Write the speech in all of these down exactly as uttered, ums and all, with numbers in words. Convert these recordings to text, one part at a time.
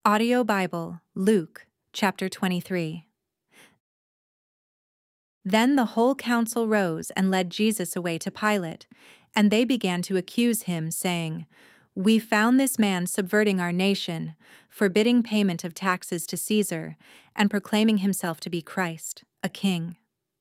Audio Bible, Luke, chapter twenty-three. Then the whole council rose and led Jesus away to Pilate, and they began to accuse him, saying, "We found this man subverting our nation, forbidding payment of taxes to Caesar, and proclaiming himself to be Christ, a king."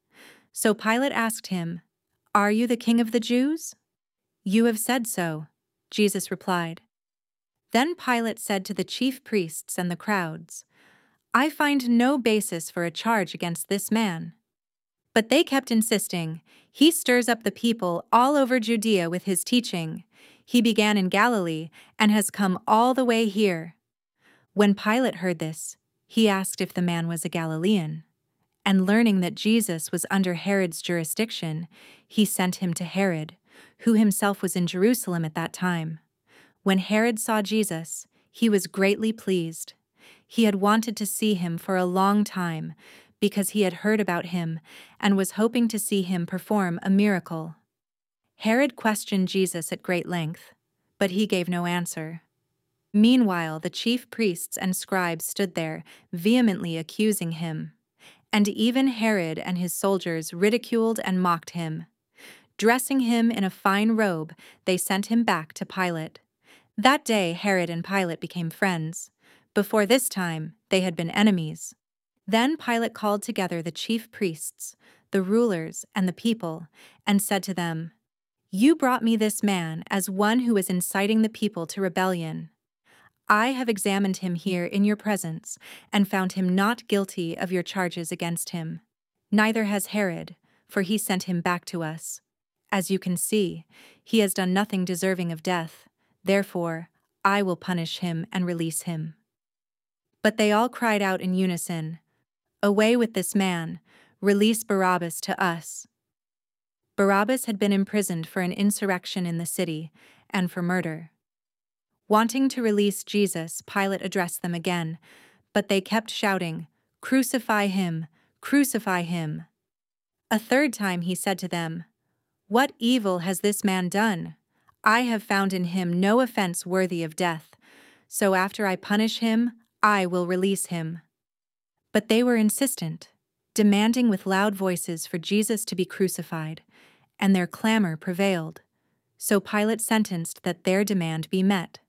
So Pilate asked him, "Are you the king of the Jews?" "You have said so," Jesus replied. Then Pilate said to the chief priests and the crowds, "I find no basis for a charge against this man." But they kept insisting, "He stirs up the people all over Judea with his teaching. He began in Galilee and has come all the way here." When Pilate heard this, he asked if the man was a Galilean. And learning that Jesus was under Herod's jurisdiction, he sent him to Herod, who himself was in Jerusalem at that time. When Herod saw Jesus, he was greatly pleased. He had wanted to see him for a long time because he had heard about him and was hoping to see him perform a miracle. Herod questioned Jesus at great length, but he gave no answer. Meanwhile, the chief priests and scribes stood there, vehemently accusing him. And even Herod and his soldiers ridiculed and mocked him. Dressing him in a fine robe, they sent him back to Pilate. That day Herod and Pilate became friends. Before this time, they had been enemies. Then Pilate called together the chief priests, the rulers, and the people, and said to them, "You brought me this man as one who is inciting the people to rebellion. I have examined him here in your presence and found him not guilty of your charges against him. Neither has Herod, for he sent him back to us. As you can see, he has done nothing deserving of death. Therefore, I will punish him and release him." But they all cried out in unison, "Away with this man! Release Barabbas to us!" Barabbas had been imprisoned for an insurrection in the city and for murder. Wanting to release Jesus, Pilate addressed them again, but they kept shouting, "Crucify him! Crucify him!" A third time he said to them, "What evil has this man done? I have found in him no offense worthy of death, so after I punish him, I will release him." But they were insistent, demanding with loud voices for Jesus to be crucified, and their clamor prevailed. So Pilate sentenced that their demand be met.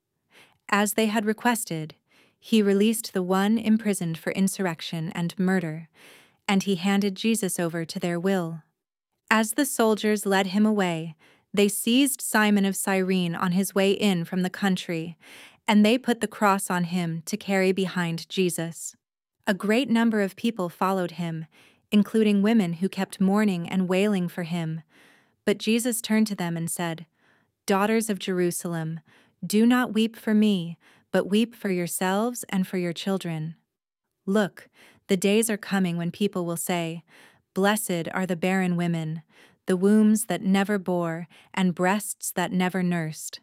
As they had requested, he released the one imprisoned for insurrection and murder, and he handed Jesus over to their will. As the soldiers led him away, they seized Simon of Cyrene on his way in from the country, and they put the cross on him to carry behind Jesus. A great number of people followed him, including women who kept mourning and wailing for him. But Jesus turned to them and said, "Daughters of Jerusalem, do not weep for me, but weep for yourselves and for your children. Look, the days are coming when people will say, 'Blessed are the barren women, the wombs that never bore, and breasts that never nursed.'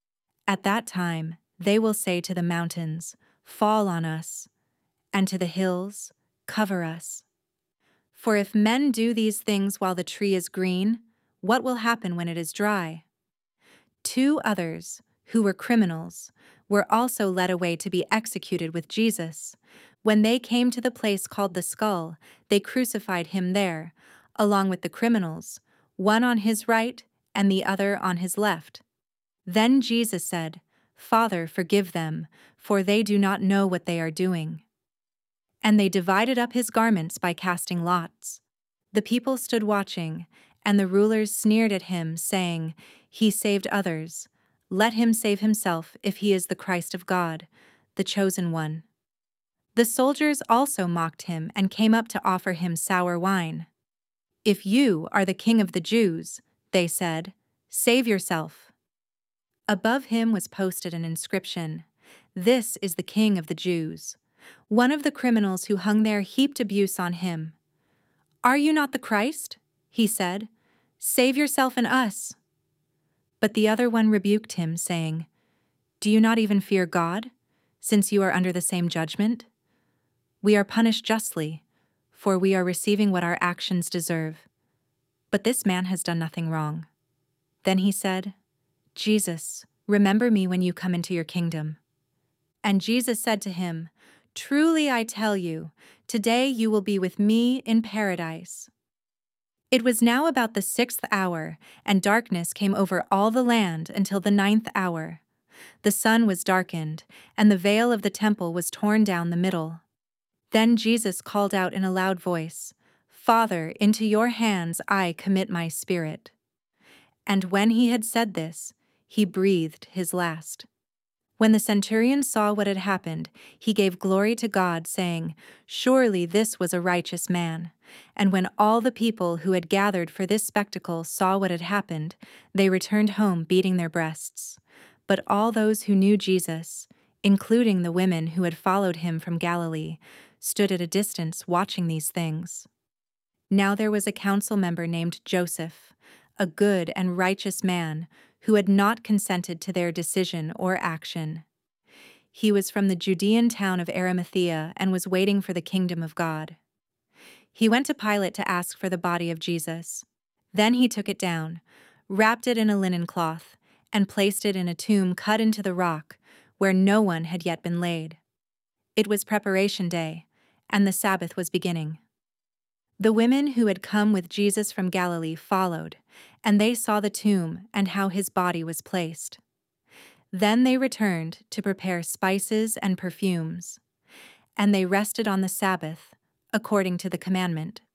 At that time, they will say to the mountains, 'Fall on us,' and to the hills, 'Cover us.' For if men do these things while the tree is green, what will happen when it is dry?" Two others, who were criminals, were also led away to be executed with Jesus. When they came to the place called the Skull, they crucified him there, along with the criminals, one on his right and the other on his left. Then Jesus said, "Father, forgive them, for they do not know what they are doing." And they divided up his garments by casting lots. The people stood watching, and the rulers sneered at him, saying, "He saved others. Let him save himself if he is the Christ of God, the chosen one." The soldiers also mocked him and came up to offer him sour wine. "If you are the king of the Jews," they said, "save yourself." Above him was posted an inscription, "This is the King of the Jews." One of the criminals who hung there heaped abuse on him. "Are you not the Christ?" he said. "Save yourself and us." But the other one rebuked him, saying, "Do you not even fear God, since you are under the same judgment? We are punished justly, for we are receiving what our actions deserve. But this man has done nothing wrong." Then he said, "Jesus, remember me when you come into your kingdom." And Jesus said to him, "Truly I tell you, today you will be with me in paradise." It was now about the sixth hour, and darkness came over all the land until the ninth hour. The sun was darkened, and the veil of the temple was torn down the middle. Then Jesus called out in a loud voice, "Father, into your hands I commit my spirit." And when he had said this, he breathed his last. When the centurion saw what had happened, he gave glory to God, saying, "Surely this was a righteous man." And when all the people who had gathered for this spectacle saw what had happened, they returned home beating their breasts. But all those who knew Jesus, including the women who had followed him from Galilee, stood at a distance watching these things. Now there was a council member named Joseph, a good and righteous man, who had not consented to their decision or action. He was from the Judean town of Arimathea and was waiting for the kingdom of God. He went to Pilate to ask for the body of Jesus. Then he took it down, wrapped it in a linen cloth, and placed it in a tomb cut into the rock, where no one had yet been laid. It was preparation day, and the Sabbath was beginning. The women who had come with Jesus from Galilee followed, and they saw the tomb and how his body was placed. Then they returned to prepare spices and perfumes, and they rested on the Sabbath, according to the commandment.